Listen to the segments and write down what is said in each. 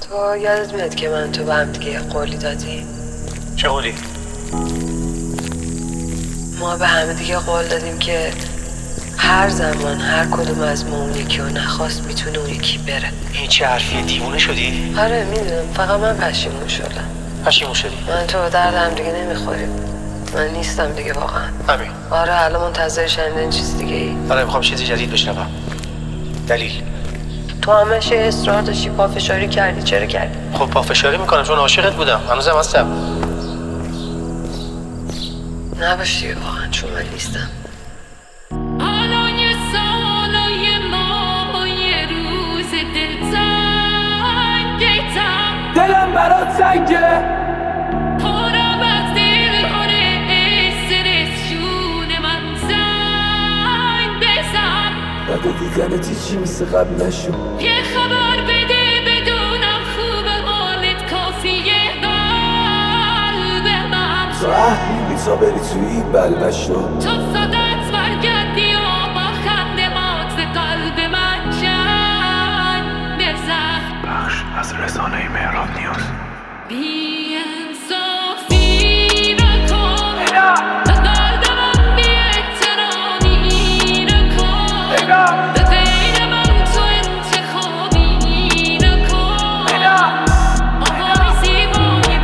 تو یادت میاد که من تو به هم دیگه قولی دادیم؟ چه قولی؟ ما به همه دیگه قول دادیم که هر زمان هر کدوم از ما اون یکی رو نخواست میتونه اون یکی بره. این چه حرفیه؟ دیوونه شدی؟ آره میدونم، فقط من پشیمون شدم. پشیمون شدی؟ من تو درد هم دیگه نمیخوریم. من نیستم دیگه واقعا. همین. آره الان منتظر شنیدن چیز دیگه ای. آره میخوام چیزی جدید بشنوم. دلیل؟ تو همش اصرار داشتی، پافشاری کردی. چرا کردی؟ خب پافشاری میکنم چون عاشقت بودم. هنوزم هستم. نباشی واقعا، چون من نیستم. دلم برات سنگه پرم از دل آره استرس جون من زنگ بزن بعد دیدنت چی مثل قبل نشد یه خبر بده بدونم خوب حالت کافیه قلب من تو عهد میدی تا بری توی این بلبشو تو صدت برگردی و با خنده مات قلب من جنگ بزن. بخش از رسانه مهراب نیوز. بی انصافی نکن به قلب من بی احترامی نکن به غیر من تو انتخابی نکن آقای زیبای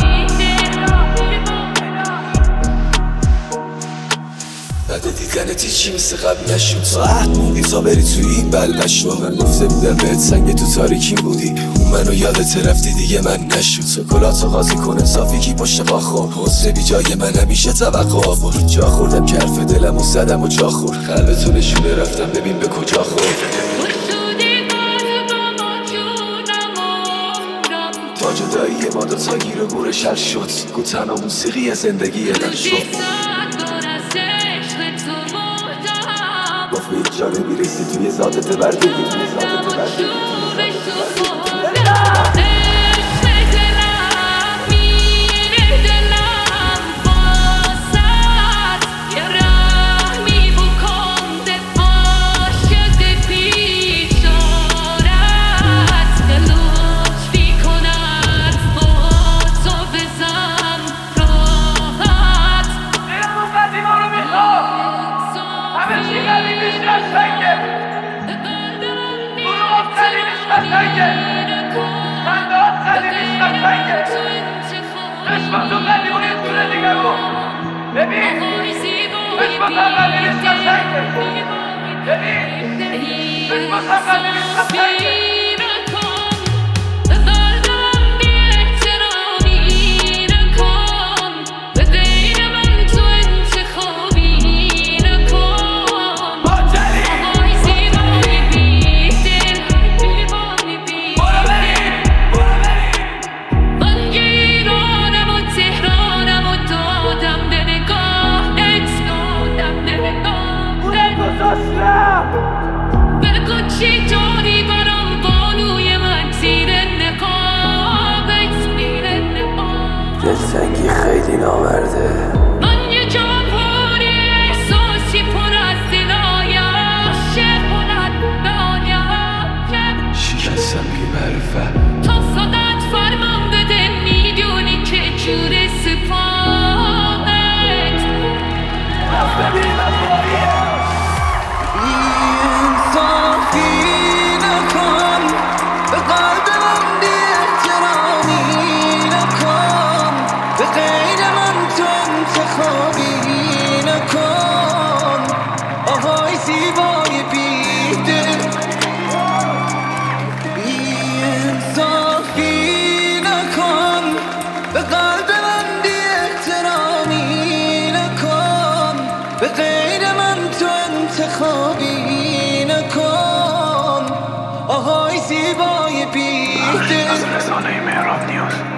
بعد دیدنت چی مثل قبل نشد تو عهد موندی تا بری توی این بلبشو من گفته بودم بهت سنگ تو تاریکی بودی اون منو یادت رفتی دیگه من نشد سکلاتو قاضی کن صافی کی پشت قاخور حسن بی جای من همیشه توقع آورد جا خوردم که حرف دلم و زدم و جا خورد قلبتو نشونه رفتم ببین به کجا خورد تا جدایی ما دو تا گیر و گورش حل شد گو تنها موسیقی زندگی من شد گفت به هیچ جا نمیرسی توی ذاتت بردگی چی داری برام بانوی من زیر نقابت میره نقاب دلتنگی خیلی نامرده من یه جمهوری احساسی پر از دلای عاشق بلند به آیم شکستم بی معرفت تا صدت فرمان بده میدونی که جور سپاهت انتخابی نکن آقای زیبای بیده از رسانه مهراب نیوز.